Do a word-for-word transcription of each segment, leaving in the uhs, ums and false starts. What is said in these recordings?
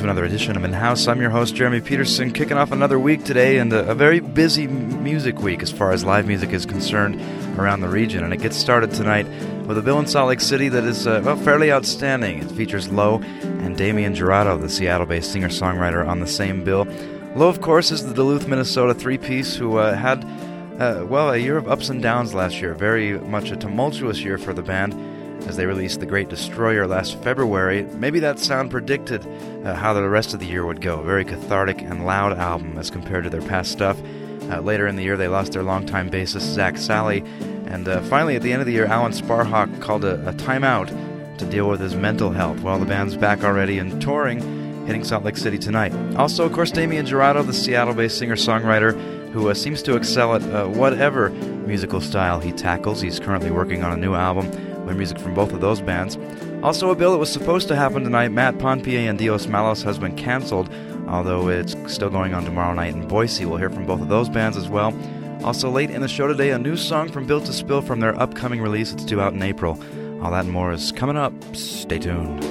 another edition of In-House. I'm your host, Jeremy Peterson, kicking off another week today, and a, a very busy m- music week as far as live music is concerned around the region. And it gets started tonight with a bill in Salt Lake City that is uh, well, fairly outstanding. It features Low and Damian Jurado, the Seattle-based singer-songwriter, on the same bill. Low, of course, is the Duluth, Minnesota three-piece who uh, had, uh, well, a year of ups and downs last year. Very much a tumultuous year for the band, as they released The Great Destroyer last February. Maybe that sound predicted uh, how the rest of the year would go. A very cathartic and loud album as compared to their past stuff. Uh, later in the year, they lost their longtime bassist, Zach Sally. And uh, finally, at the end of the year, Alan Sparhawk called a, a timeout to deal with his mental health. Well, the band's back already and touring, hitting Salt Lake City tonight. Also, of course, Damian Jurado, the Seattle-based singer-songwriter, who uh, seems to excel at uh, whatever musical style he tackles. He's currently working on a new album with music from both of those bands. Also, a bill that was supposed to happen tonight, Matt Ponpier and Dios Malos, has been canceled, although it's still going on tomorrow night in Boise. We'll hear from both of those bands as well. Also, late in the show today, a new song from Built to Spill from their upcoming release. It's due out in April. All that and more is coming up. Stay tuned.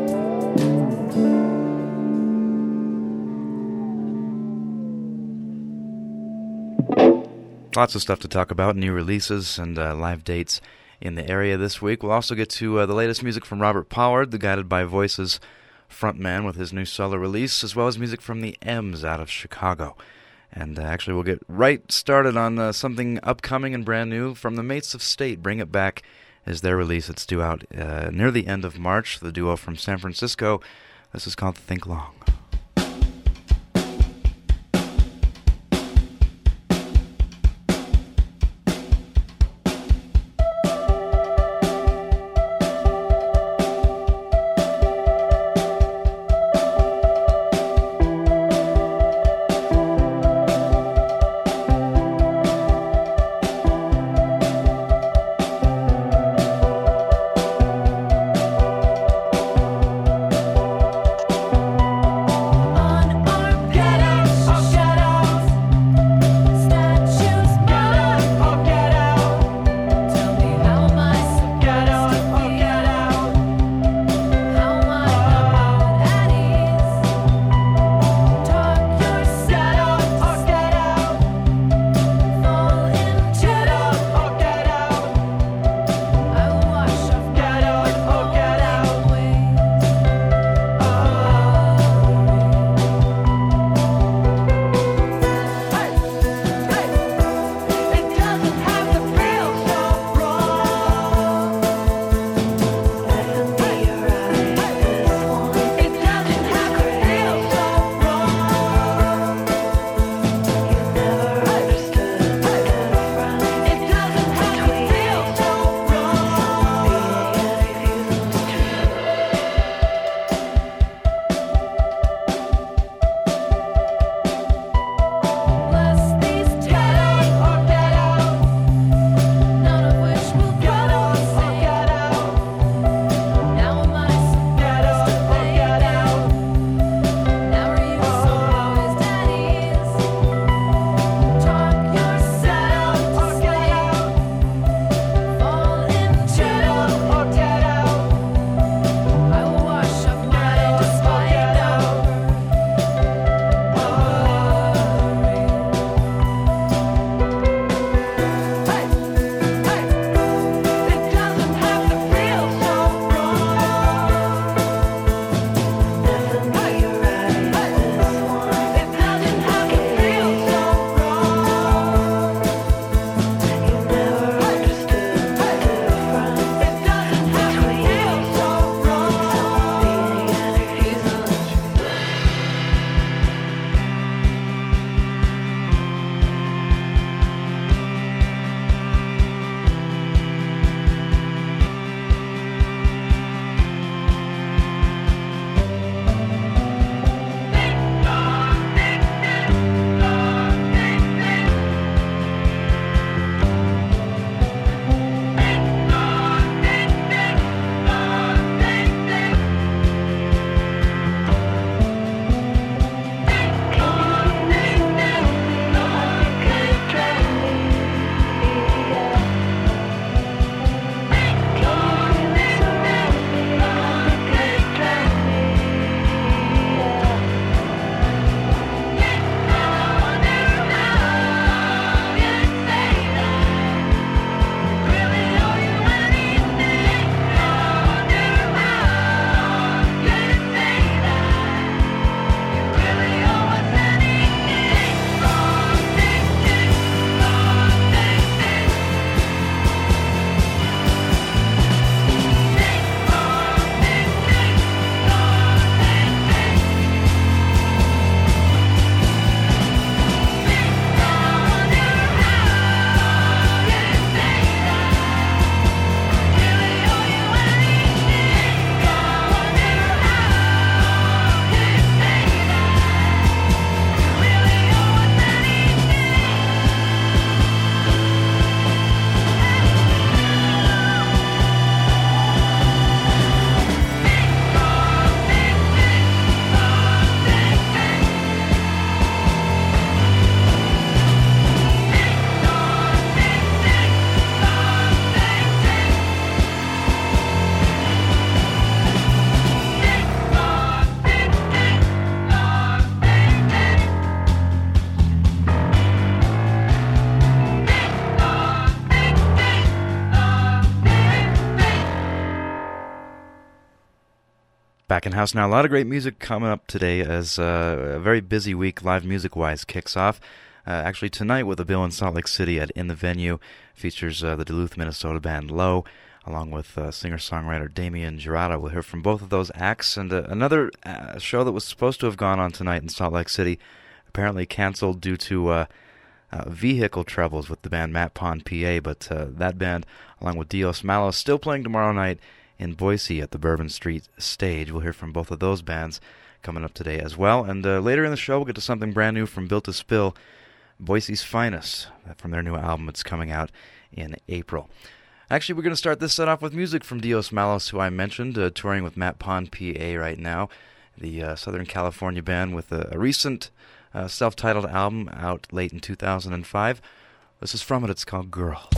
Lots of stuff to talk about, new releases and uh, live dates in the area this week. We'll also get to uh, the latest music from Robert Pollard, the Guided by Voices frontman, with his new solo release, as well as music from the M's out of Chicago. And uh, actually, we'll get right started on uh, something upcoming and brand new from the Mates of State. Bring It Back is their release. It's due out uh, near the end of March. The duo from San Francisco. This is called Think Long. Back in house now. A lot of great music coming up today as uh, a very busy week live music-wise kicks off. Uh, actually tonight with a bill in Salt Lake City at In the Venue features uh, the Duluth, Minnesota band Low, along with uh, singer-songwriter Damian Girata. We'll hear from both of those acts. And uh, another uh, show that was supposed to have gone on tonight in Salt Lake City apparently canceled due to uh, uh, vehicle troubles with the band Matt Pond P A. But uh, that band, along with Dios Malos, still playing tomorrow night in Boise at the Bourbon Street stage. We'll hear from both of those bands coming up today as well. And uh, later in the show, we'll get to something brand new from Built to Spill, Boise's Finest, from their new album. It's coming out in April. Actually, we're going to start this set off with music from Dios Malos, who I mentioned, uh, touring with Matt Pond P A right now, the uh, Southern California band with a, a recent uh, self-titled album out late in two thousand five. This is from it. It's called Girl.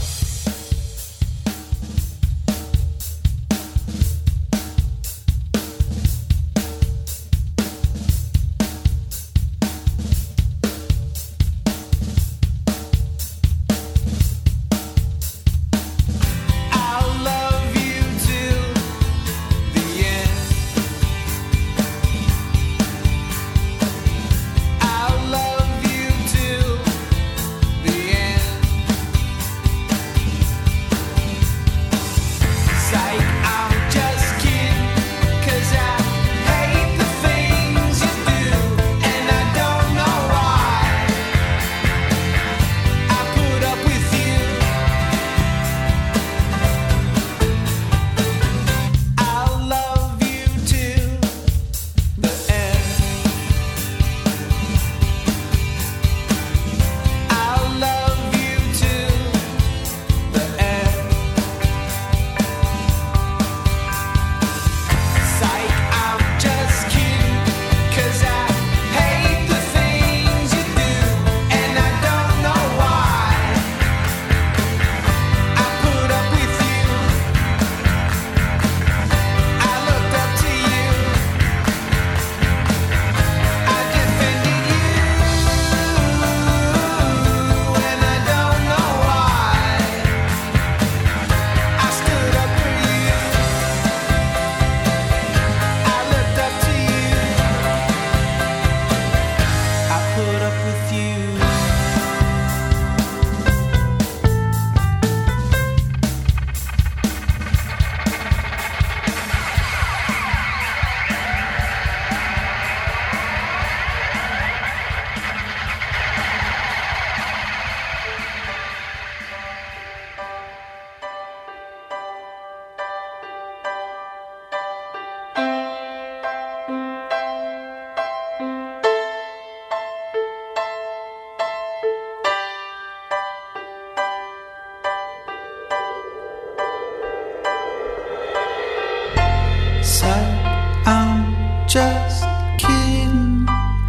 Just kidding,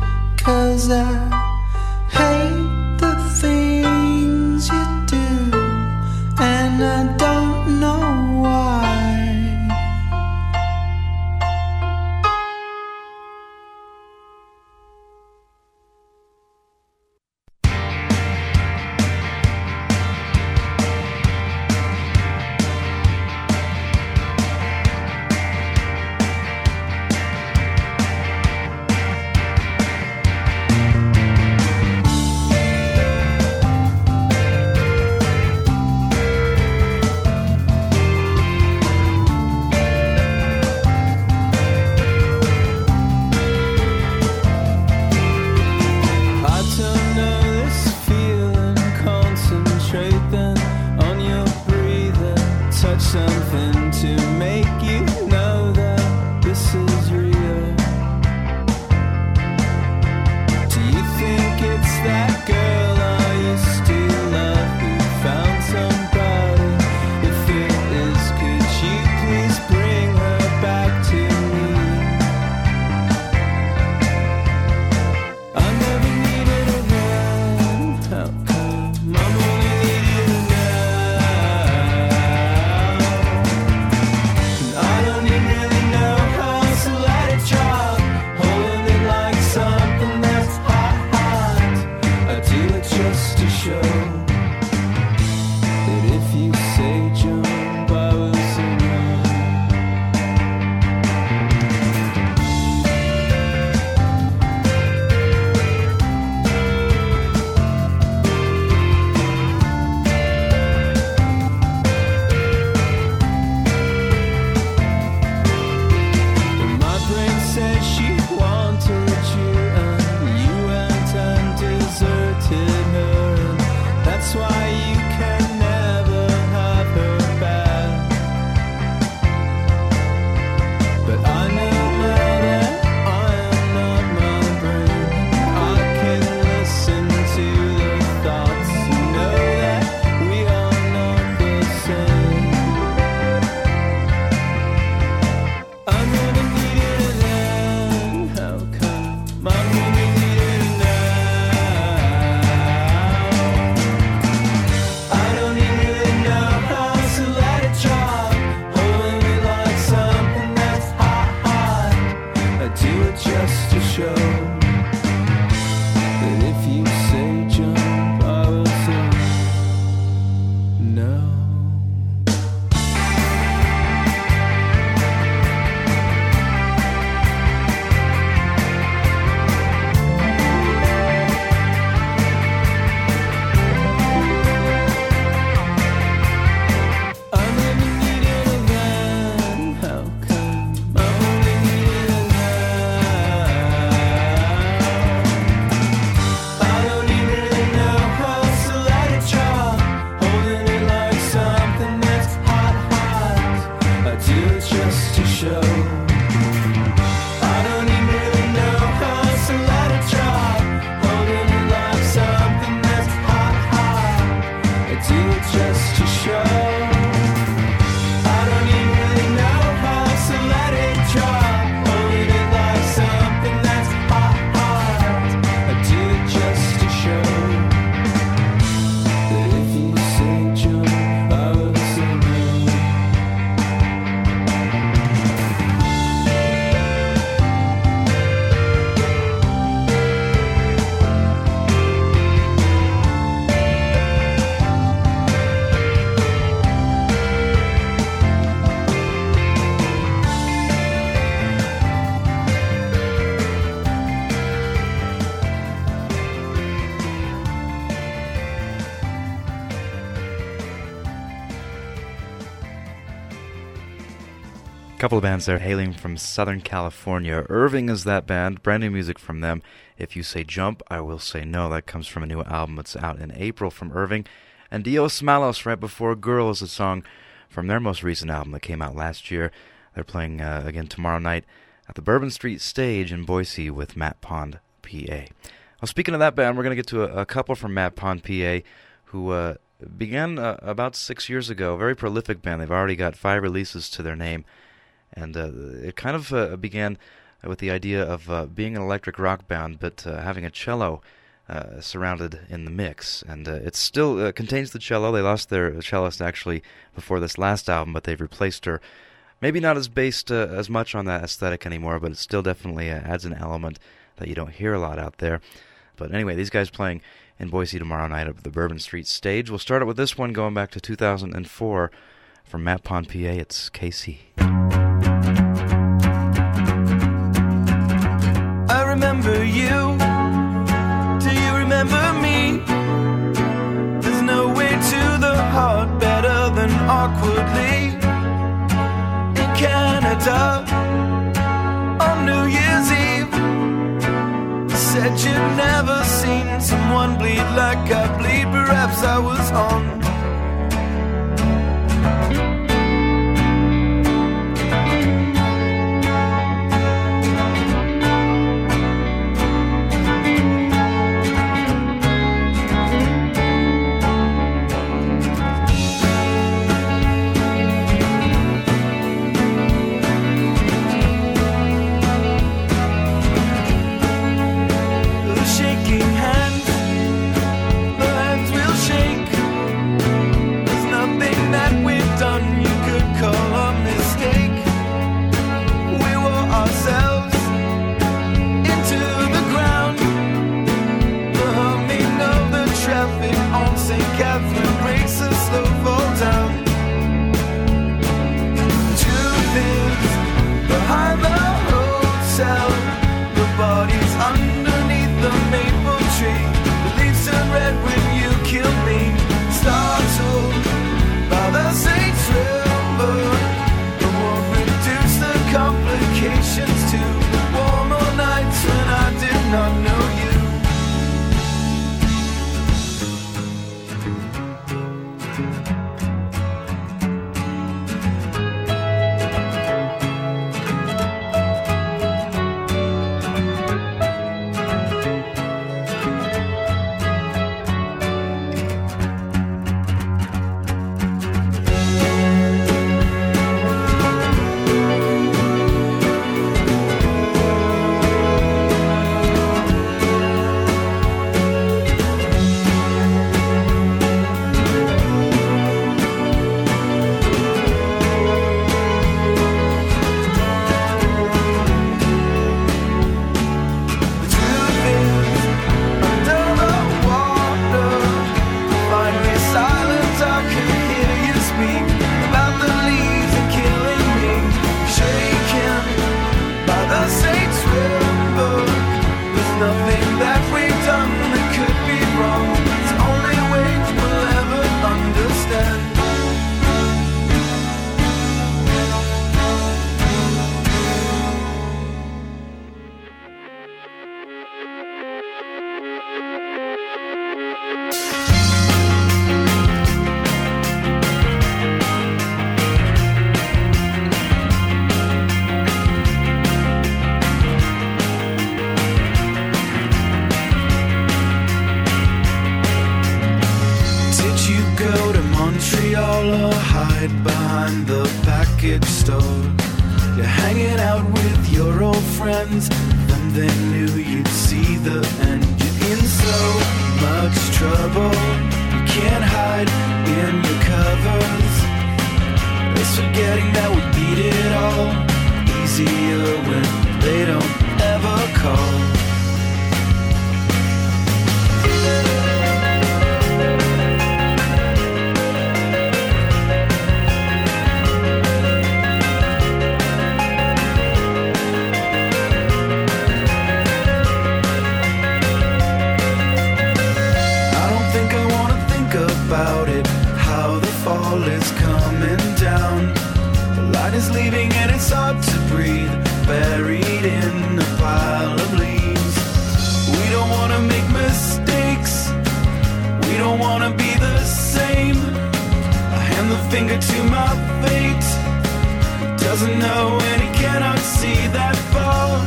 'cause I hate the things you do, and I don't know why. show. I don't even really know how to let it drop. Holding it like something that's hot, hot. I do it just to show. I don't even really know how to let it drop. Holding it like something that's hot, hot. I do it just to show. That if you say jump, I will say no. Couple of bands there hailing from Southern California. Irving is that band. Brand new music from them. If You Say Jump, I Will Say No. That comes from a new album that's out in April from Irving. And Dios Malos right before Girl is a song from their most recent album that came out last year. They're playing uh, again tomorrow night at the Bourbon Street Stage in Boise with Matt Pond, P A. Well, speaking of that band, we're going to get to a, a couple from Matt Pond, P A, who uh, began uh, about six years ago. A very prolific band. They've already got five releases to their name. And uh, it kind of uh, began with the idea of uh, being an electric rock band, but uh, having a cello uh, surrounded in the mix. And uh, it still uh, contains the cello. They lost their cellist actually before this last album, but they've replaced her. Maybe not as based uh, as much on that aesthetic anymore, but it still definitely uh, adds an element that you don't hear a lot out there. But anyway, these guys playing in Boise tomorrow night at the Bourbon Street Stage. We'll start it with this one going back to two thousand four from Matt Pond, P A. It's K C. I remember you. Do you remember me? There's no way to the heart better than awkwardly in Canada on New Year's Eve. Said you'd never seen someone bleed like I bleed. Perhaps I was on. You're hanging out with your old friends, then they knew you'd see the end. You're in so much trouble, you can't hide in your covers. It's forgetting that we beat it all easier when they don't ever call. About it, how the fall is coming down. The light is leaving and it's hard to breathe, buried in a pile of leaves. We don't want to make mistakes, we don't want to be the same. I hand the finger to my fate, doesn't know and he cannot see that fall.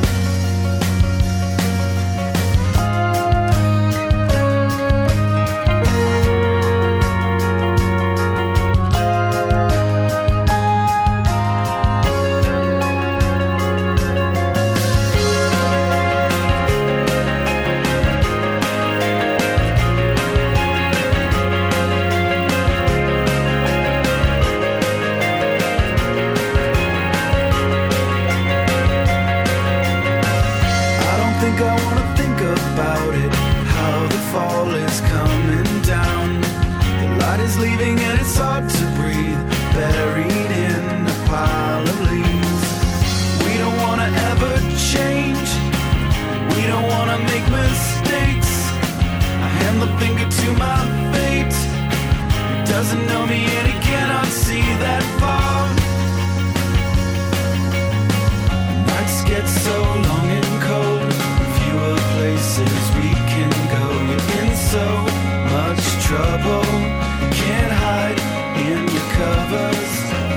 Leaving and it's hard to breathe, buried in a pile of leaves. We don't want to ever change, we don't want to make mistakes. I hand the finger to my fate, he doesn't know me and he cannot see that far. Nights get so long and cold, fewer places we can go. You're in so much trouble, can't hide in your covers.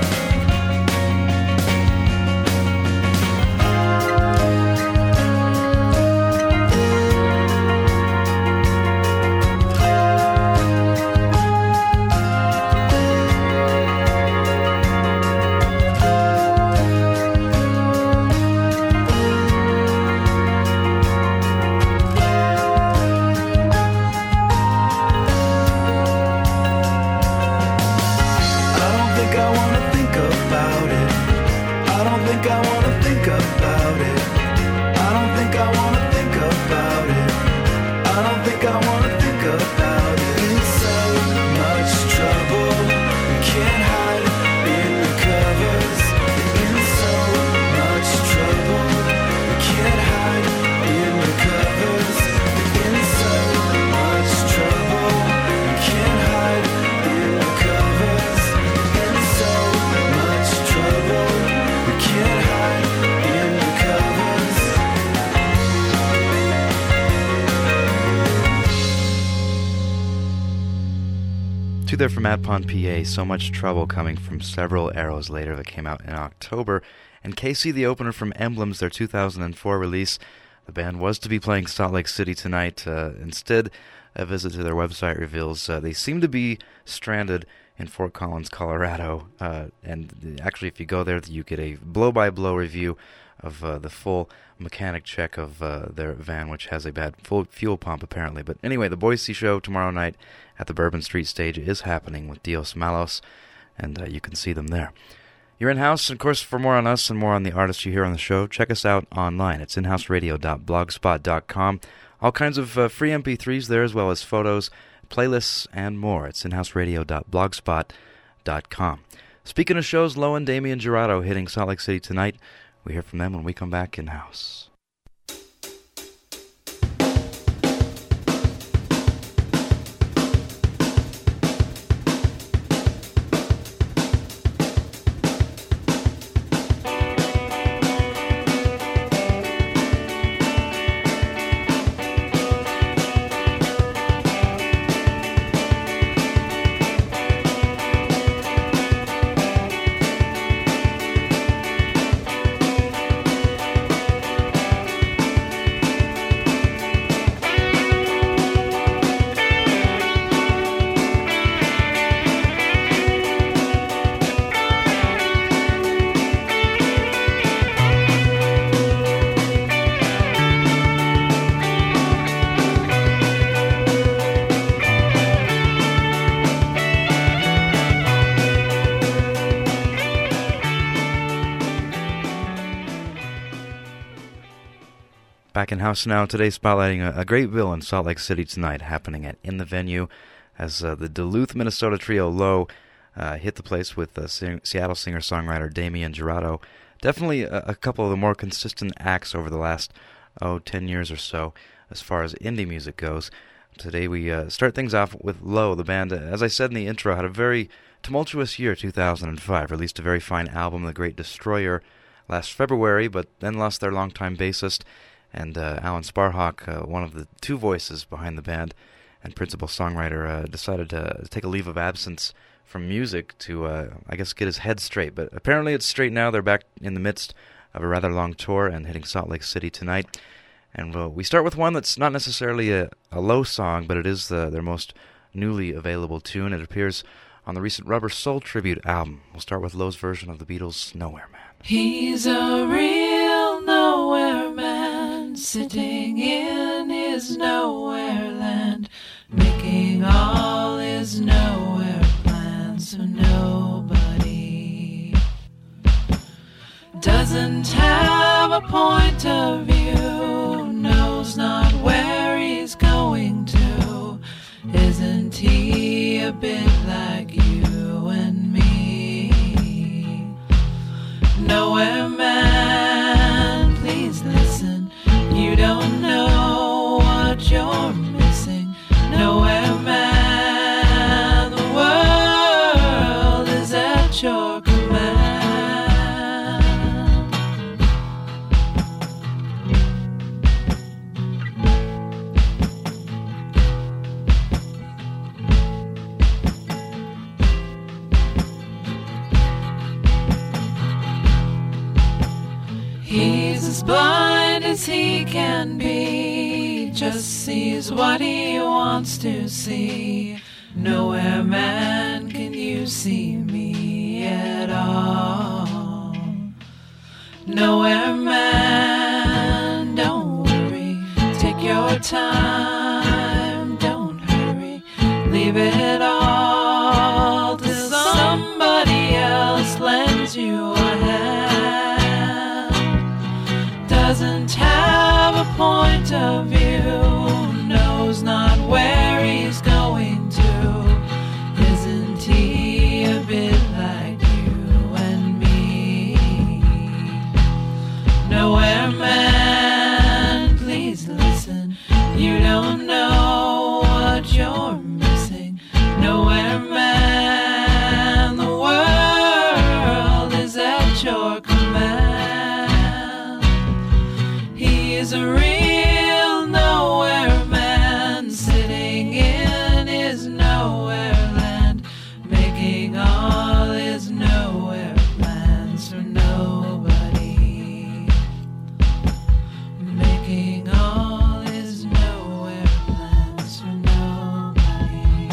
There from Adpon P A, So Much Trouble, coming from Several Arrows Later, that came out in October. And K C, the opener from Emblems, their two thousand four release. The band was to be playing Salt Lake City tonight. Uh, instead, a visit to their website reveals uh, they seem to be stranded in Fort Collins, Colorado. Uh, and actually, if you go there, you get a blow-by-blow review of uh, the full mechanic check of uh, their van, which has a bad full fuel pump, apparently. But anyway, the Boise show tomorrow night at the Bourbon Street stage is happening with Dios Malos, and uh, you can see them there. You're in-house, and of course, for more on us and more on the artists you hear on the show, check us out online. It's in house radio dot blogspot dot com. All kinds of uh, free M P threes there, as well as photos, playlists, and more. It's in house radio dot blogspot dot com. Speaking of shows, Low and Damian Jurado hitting Salt Lake City tonight. We hear from them when we come back in-house. Back in house now, today spotlighting a, a great bill in Salt Lake City tonight, happening at In the Venue, as uh, the Duluth, Minnesota trio Low uh, hit the place with uh, sing- Seattle singer-songwriter Damian Jurado. Definitely a, a couple of the more consistent acts over the last, oh, ten years or so, as far as indie music goes. Today we uh, start things off with Low. The band, uh, as I said in the intro, had a very tumultuous year, two thousand five. Released a very fine album, The Great Destroyer, last February, but then lost their longtime bassist. And uh, Alan Sparhawk, uh, one of the two voices behind the band and principal songwriter, uh, decided to take a leave of absence from music to, uh, I guess, get his head straight. But apparently it's straight now. They're back in the midst of a rather long tour and hitting Salt Lake City tonight. And uh, we start with one that's not necessarily a, a Low song, but it is the, their most newly available tune. It appears on the recent Rubber Soul tribute album. We'll start with Low's version of the Beatles' Nowhere Man. He's a real nowhere man, sitting in his nowhere land, making all his nowhere plans for nobody. Doesn't have a point of view, knows not where he's going to. Isn't he a bit like you and me? Nowhere man, please listen. You don't know what you're missing. Nowhere man, the world is at your command. He's as blind as he can be, just sees what he wants to see. Nowhere man, can you see me at all? Nowhere man, don't worry, take your time, don't hurry, leave it all till somebody else lends you a hand. Doesn't have a point of view, knows not where he's going to. Isn't he a bit like you and me? Nowhere man, please listen. You don't know what you're missing. Nowhere man, the world is at your command. He's a real nowhere man, sitting in his nowhere land, making all his nowhere plans for nobody. Making all his nowhere plans for nobody.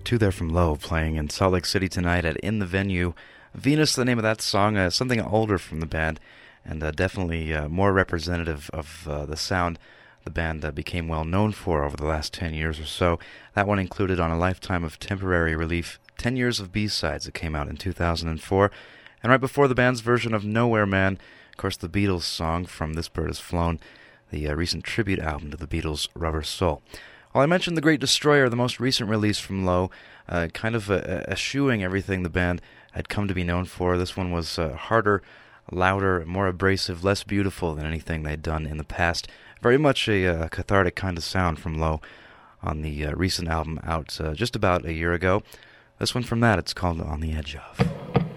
two there from Low, playing in Salt Lake City tonight at In the Venue. Venus, the name of that song, uh, something older from the band, and uh, definitely uh, more representative of uh, the sound the band uh, became well known for over the last ten years or so. That one included on a lifetime of temporary relief, ten years of B-sides that came out in two thousand four. And right before the band's version of Nowhere Man, of course, the Beatles song from This Bird Has Flown, the uh, recent tribute album to the Beatles, Rubber Soul. Well, I mentioned The Great Destroyer, the most recent release from Low, uh, kind of uh, eschewing everything the band had come to be known for. This one was uh, harder, louder, more abrasive, less beautiful than anything they'd done in the past. Very much a uh, cathartic kind of sound from Low on the uh, recent album out uh, just about a year ago. This one from that, it's called On the Edge Of.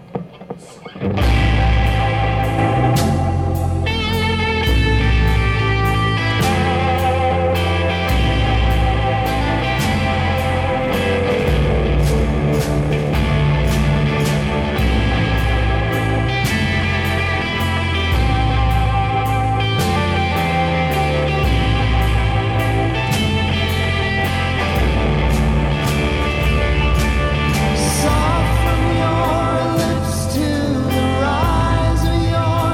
Soft from your lips to the rise of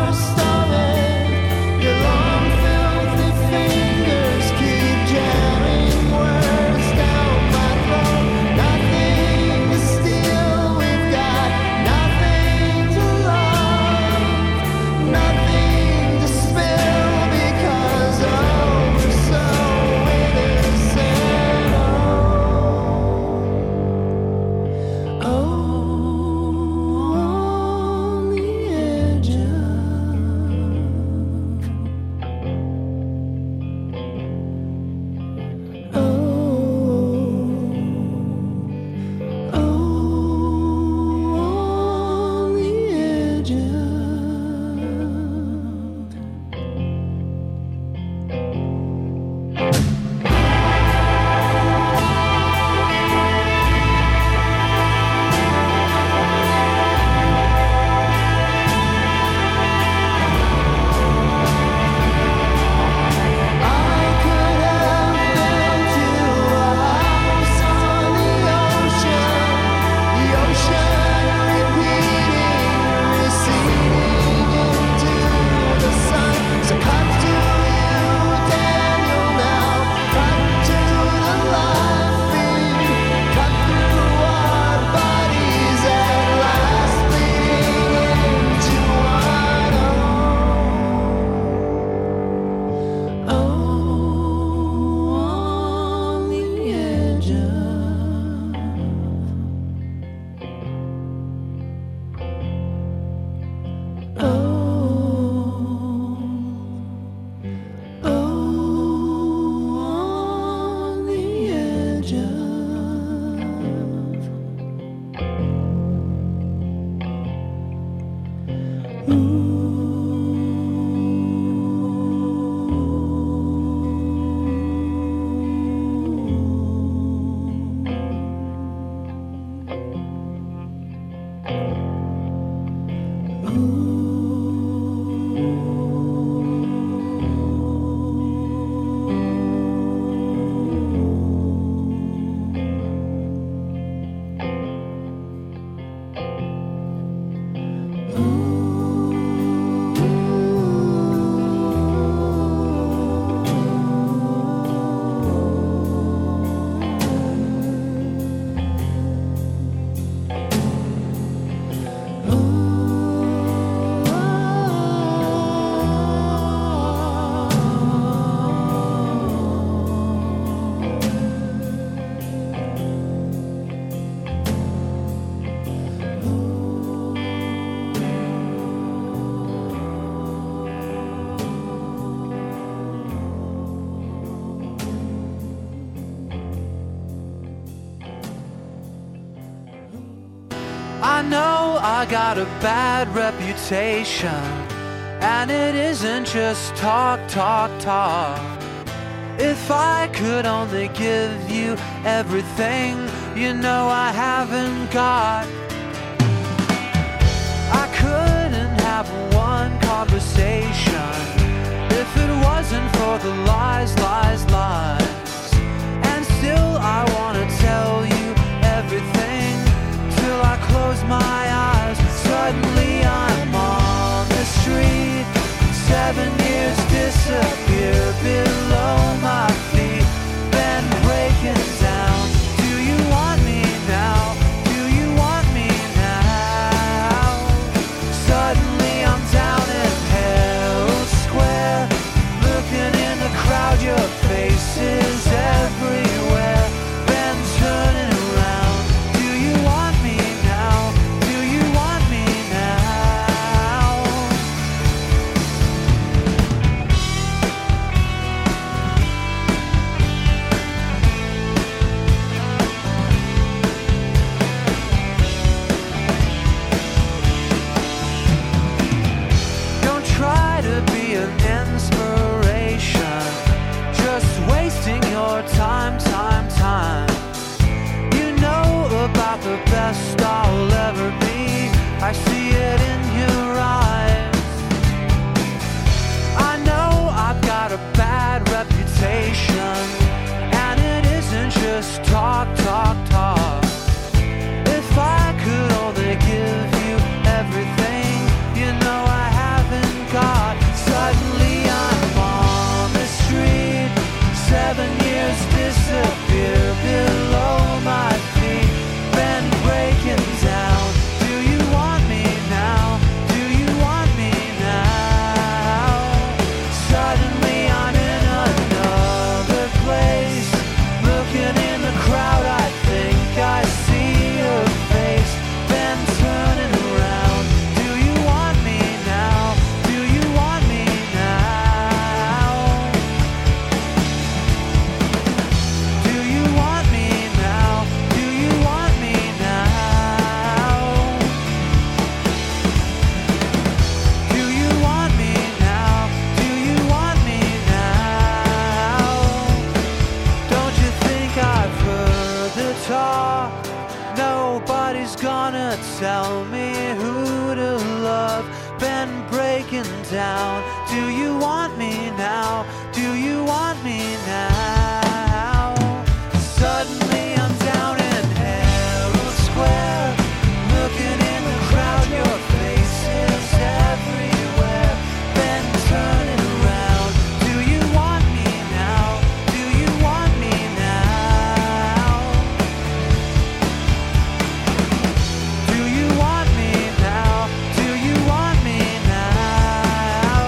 I know I got a bad reputation, and it isn't just talk, talk, talk. If I could only give you everything you know I haven't got, I couldn't have one conversation if it wasn't for the lies, lies, lies. And still I wanna tell you everything below my feet, been breaking down. Do you want me now? Do you want me now? Suddenly I'm down in Herald Square, looking in the crowd, your face is everywhere. Been turning around. Do you want me now? Do you want me now? Don't try to be an inspiration, just wasting your time, time, time. You know about the best I'll ever be, I see it in your eyes. I know I've got a bad reputation, and it isn't just talk, talk, talk. If I could only give you everything, you know I haven't got. Suddenly I'm on the street, seven years disappear below my feet, been breaking down. Do you want me now? Do you want me now? Suddenly I'm in another place, looking in the crowd, I think I see your face, been turning around. Do you want me now? Do you want me now? Do you want me now? Do you want me now? Do you want me now? Do you want me now? Don't you think I've heard the talk? Nobody's gonna tell me who to love. Been breaking down. Do you want me now? Do you want me now? Suddenly I'm down in Herald Square, looking in the crowd, your face is everywhere. Been turning around. Do you want me now? Do you want me now? Do you want me now? Do you want me now?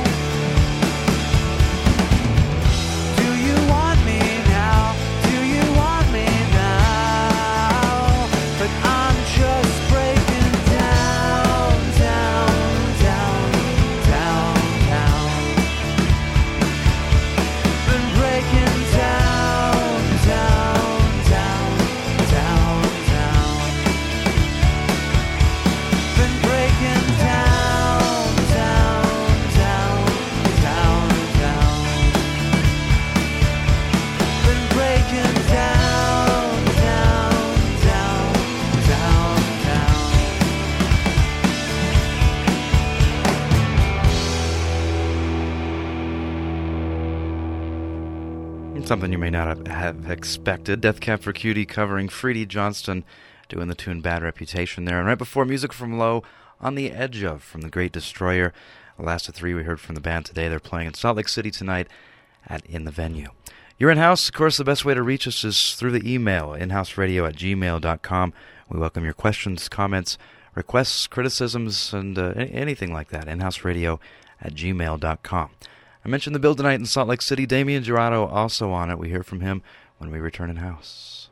Do you want me now? Do you want me now? But I'm just breaking down, down, down, down, down. Been breaking down, down, down, down, down. Been breaking down, down, down, down, down. Been breaking down, down, down, down, down. Something you may not have- have expected. Death Cab for Cutie covering Freddie Johnston, doing the tune Bad Reputation there. And right before, music from Low, On the Edge of, from The Great Destroyer. The last of three we heard from the band today. They're playing in Salt Lake City tonight at In the Venue. You're in-house. Of course, the best way to reach us is through the email, inhouseradio at gmail dot com. We welcome your questions, comments, requests, criticisms, and uh, a- anything like that. inhouseradio at gmail dot com. I mentioned the bill tonight in Salt Lake City. Damian Jurado also on it. We hear from him when we return in-house.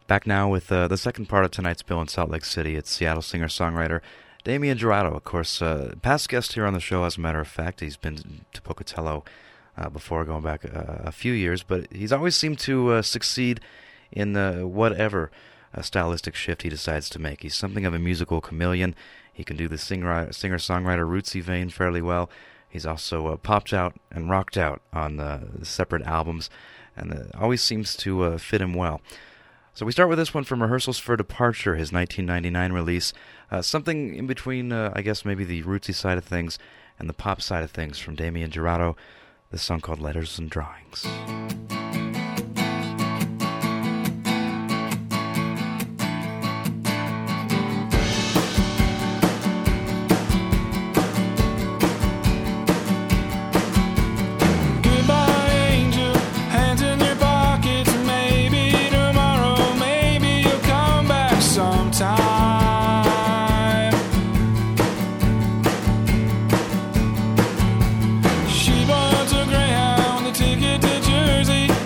Back now with uh, the second part of tonight's Bill in Salt Lake City. It's Seattle singer-songwriter Damien Jurado, of course, uh, past guest here on the show, as a matter of fact. He's been to Pocatello uh, before, going back uh, a few years, but he's always seemed to uh, succeed in uh, whatever uh, stylistic shift he decides to make. He's something of a musical chameleon. He can do the singer, singer-songwriter rootsy vein fairly well. He's also uh, popped out and rocked out on uh, separate albums, and uh, always seems to uh, fit him well. So we start with this one from Rehearsals for Departure, his nineteen ninety-nine release. Uh, something in between, uh, I guess, maybe the rootsy side of things and the pop side of things from Damien Jurado. This song called Letters and Drawings. She bought a Greyhound, the ticket to Jersey.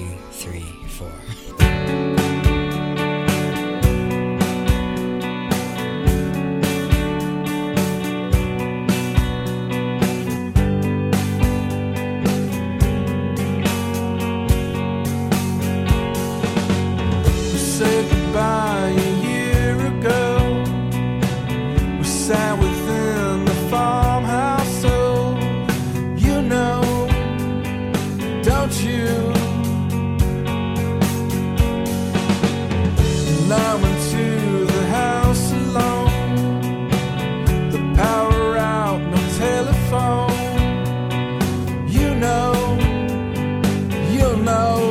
two, three, four. Said goodbye a year ago. We sat within the farmhouse, so you know, don't you? And I went to the house alone. The power out, no telephone. You know, you'll know.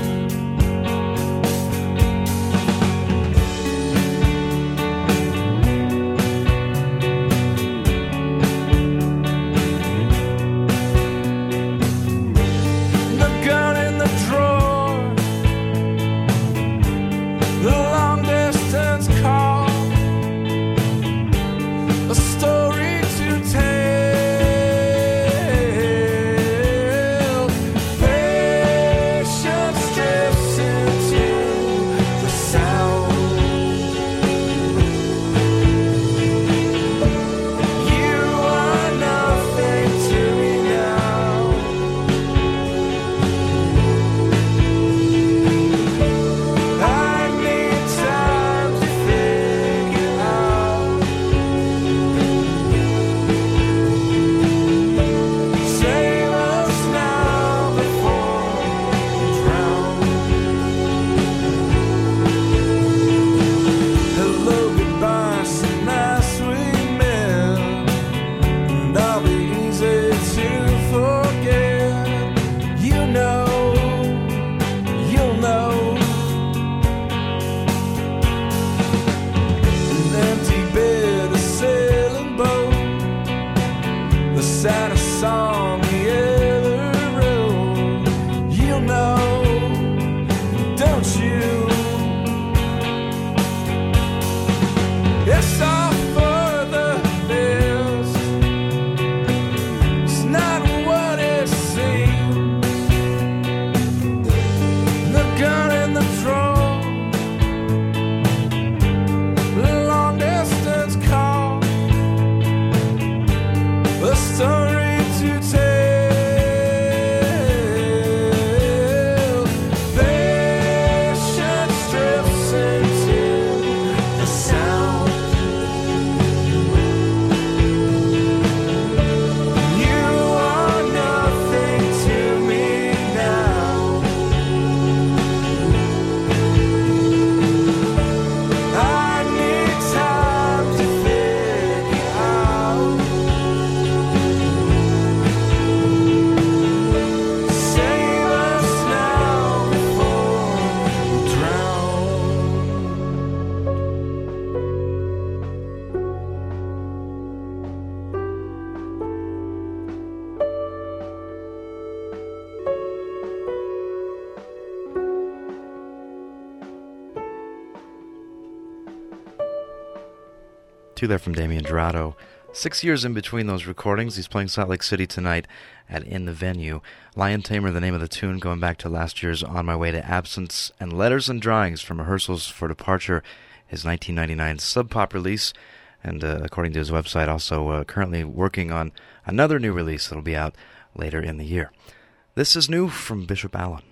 Two there from Damien Jurado. Six years in between those recordings. He's playing Salt Lake City tonight at In the Venue. Lion Tamer, the name of the tune, going back to last year's On My Way to Absence, and Letters and Drawings from Rehearsals for Departure, his nineteen ninety-nine Sub Pop release, and uh, according to his website, also uh, currently working on another new release that'll be out later in the year. This is new from Bishop Allen.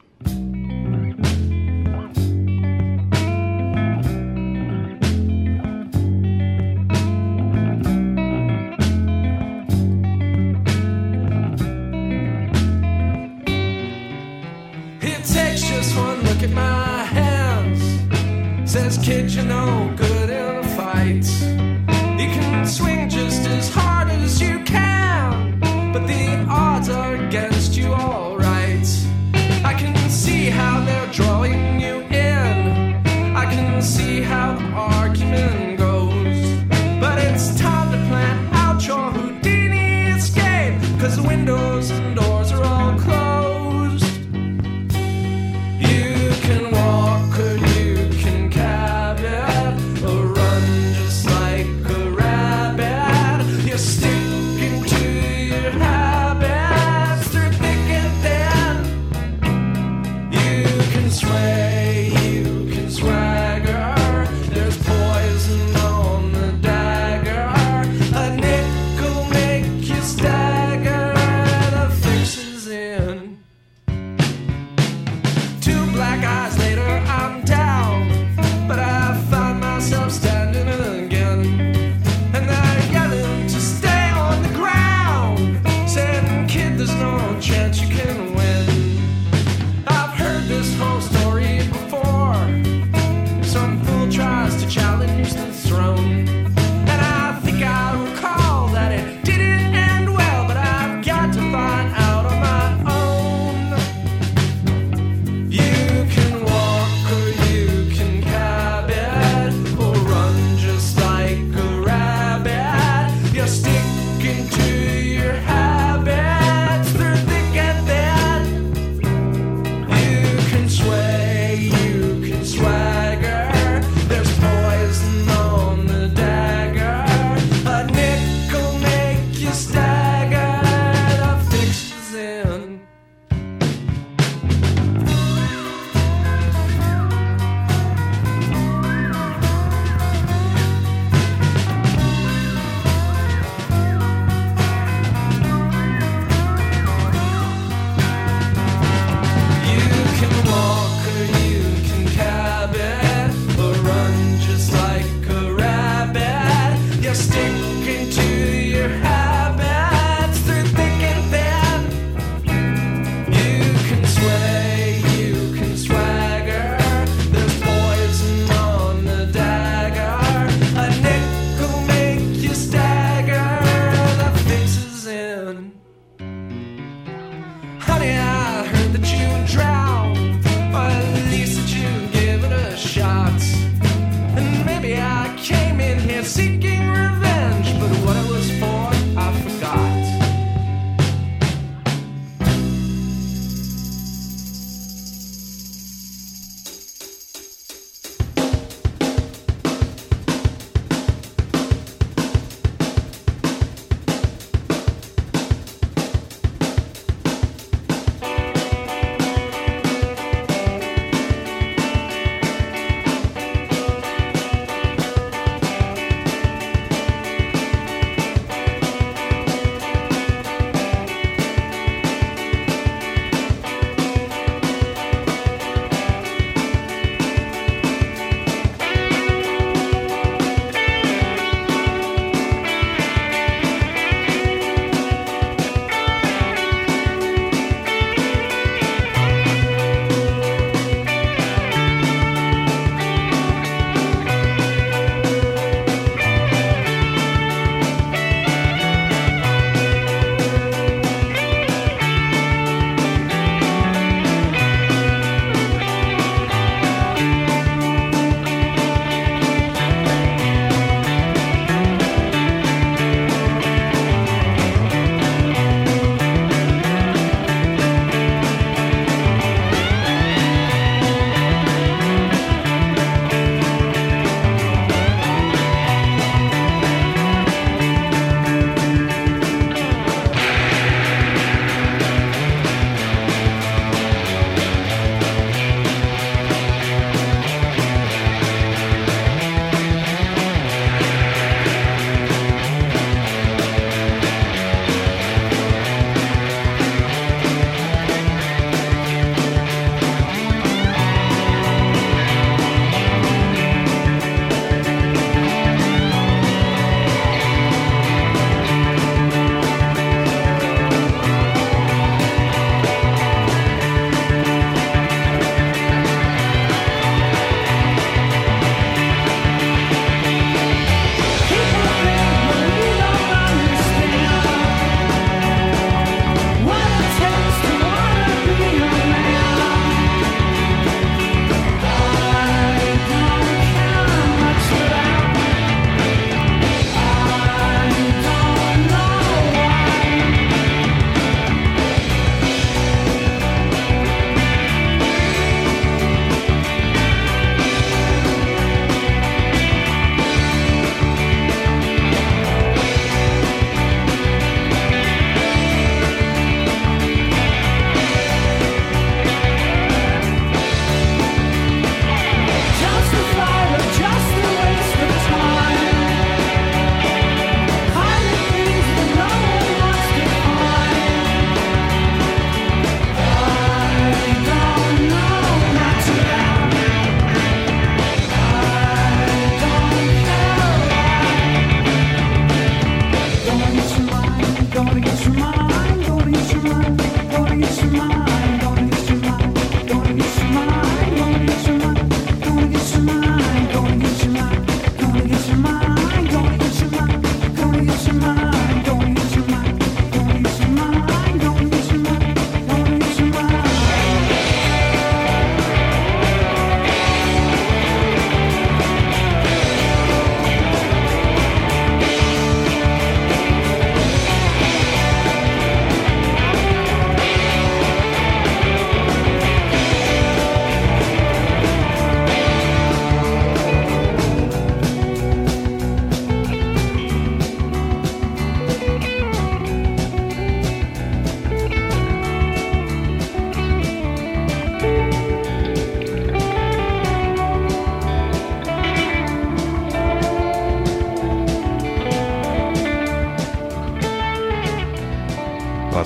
Look at my hands. Says, kid, you're no good in a fight. You can swing just as hard as you can, but the odds are against you, all right. I can see how they're drawing you in. I can see how the argument goes. But it's time to plan out your Houdini escape, 'cause the windows and doors are all closed. You can walk or you can cab it, or run just like a rabbit. You're sticking can sway, you can swagger. There's poison on the dagger. A nickel make you stagger. The fix is in. Two black eyes later, I'm down, but I find myself standing again. And they're yelling to stay on the ground, saying, kid, there's no chance you can win. I've heard this whole story before.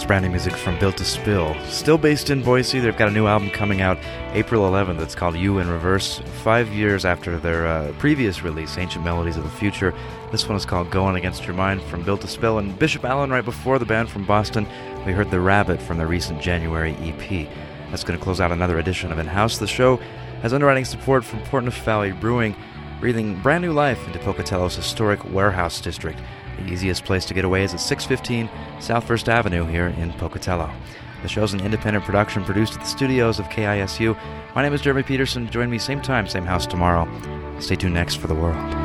That's brand new music from Built to Spill. Still based in Boise, they've got a new album coming out April eleventh. It's called You in Reverse. Five years after their uh, previous release, Ancient Melodies of the Future. This one is called Going Against Your Mind from Built to Spill. And Bishop Allen, right before the band from Boston, we heard The Rabbit from their recent January E P. That's going to close out another edition of In-House. The show has underwriting support from Portneuf Valley Brewing, breathing brand new life into Pocatello's historic warehouse district. The easiest place to get away is at six fifteen South First Avenue here in Pocatello. The show's an independent production produced at the studios of K I S U. My name is Jeremy Peterson. Join me same time, same house tomorrow. Stay tuned next for The World.